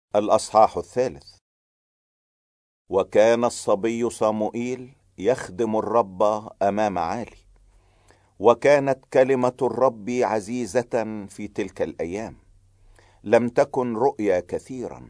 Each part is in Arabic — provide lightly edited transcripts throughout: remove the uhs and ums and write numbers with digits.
الأصحاح 3. وكان الصبي صموئيل يخدم الرب أمام عالي، وكانت كلمة الرب عزيزة في تلك الأيام، لم تكن رؤيا كثيرا.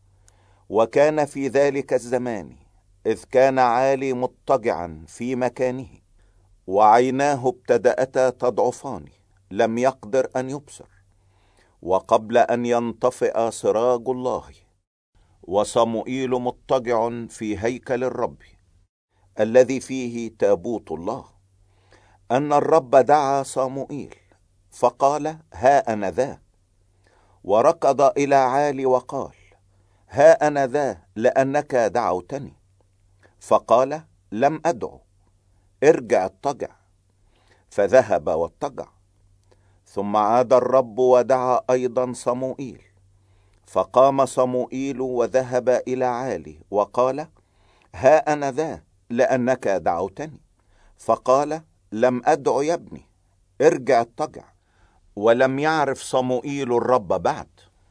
وكان في ذلك الزمان إذ كان عالي مضطجعا في مكانه، وعيناه ابتدأتا تضعفان، لم يقدر أن يبصر، وقبل أن ينطفئ سراج الله، وصموئيل مضطجع في هيكل الرب الذي فيه تابوت الله، أن الرب دعا صموئيل فقال: ها أنا ذا. وركض إلى عالي وقال: ها أنا ذا، لأنك دعوتني. فقال: لم أدعو، ارجع اضطجع. فذهب واضطجع. ثم عاد الرب ودعا أيضا صموئيل، فقام صموئيل وذهب إلى عالي وقال: ها أنا ذا، لأنك دعوتني. فقال: لم أدع يا ابني، ارجع اضطجع. ولم يعرف صموئيل الرب بعد،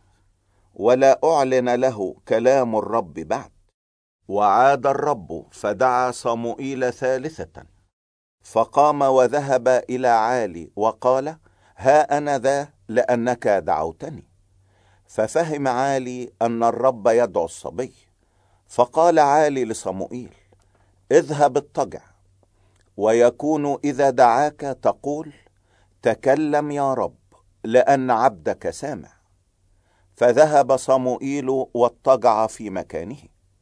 ولا أعلن له كلام الرب بعد. وعاد الرب فدعا صموئيل ثالثة، فقام وذهب إلى عالي وقال: ها أنا ذا، لأنك دعوتني. ففهم عالي أن الرب يدعو الصبي، فقال عالي لصموئيل: اذهب اضطجع، ويكون إذا دعاك تقول: تكلم يا رب، لأن عبدك سامع. فذهب صموئيل واضطجع في مكانه.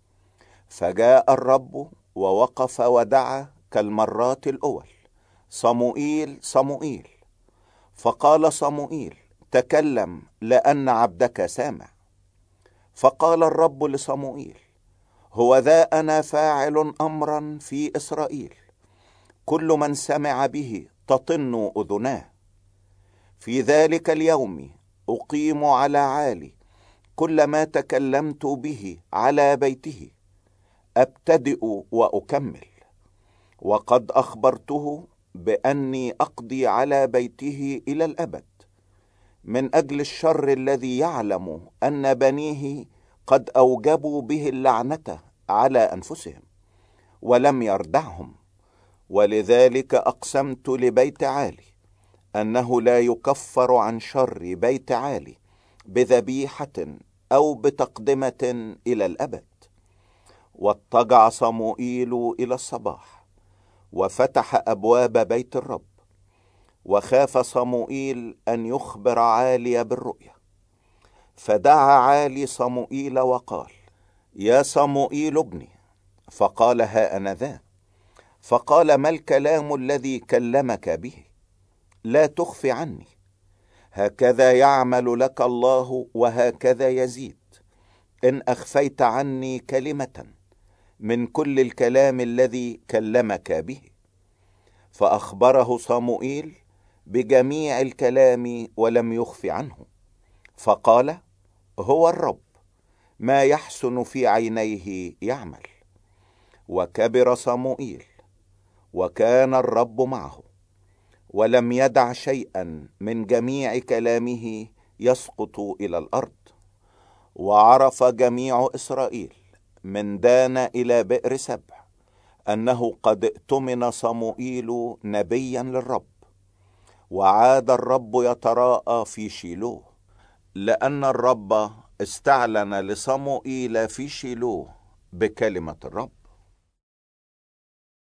فجاء الرب ووقف ودعا كالمرات الأول: صموئيل، صموئيل. فقال صموئيل: تكلم، لأن عبدك سامع. فقال الرب لصموئيل: هو ذا أنا فاعل أمرا في إسرائيل، كل من سمع به تطن أذناه. في ذلك اليوم أقيم على عالي كل ما تكلمت به على بيته، أبتدئ وأكمل. وقد أخبرته بأني أقضي على بيته إلى الأبد، من أجل الشر الذي يعلم أن بنيه قد أوجبوا به اللعنة على أنفسهم، ولم يردعهم. ولذلك أقسمت لبيت عالي أنه لا يكفر عن شر بيت عالي بذبيحة أو بتقدمة إلى الأبد. واضطجع صموئيل إلى الصباح، وفتح أبواب بيت الرب، وخاف صموئيل أن يخبر عالي بالرؤيا. فدعا عالي صموئيل وقال: يا صموئيل ابني. فقال: ها أنا ذا. فقال: ما الكلام الذي كلمك به؟ لا تخف عني، هكذا يعمل لك الله وهكذا يزيد، إن أخفيت عني كلمة من كل الكلام الذي كلمك به. فأخبره صموئيل بجميع الكلام ولم يخف عنه. فقال: هو الرب، ما يحسن في عينيه يعمل. وكبر صموئيل، وكان الرب معه، ولم يدع شيئا من جميع كلامه يسقط إلى الأرض. وعرف جميع إسرائيل من دان إلى بئر سبع أنه قد ائتمن صموئيل نبيا للرب. وعاد الرب يتراءى في شيلوه، لأن الرب استعلن لصموئيل في شيلوه بكلمة الرب.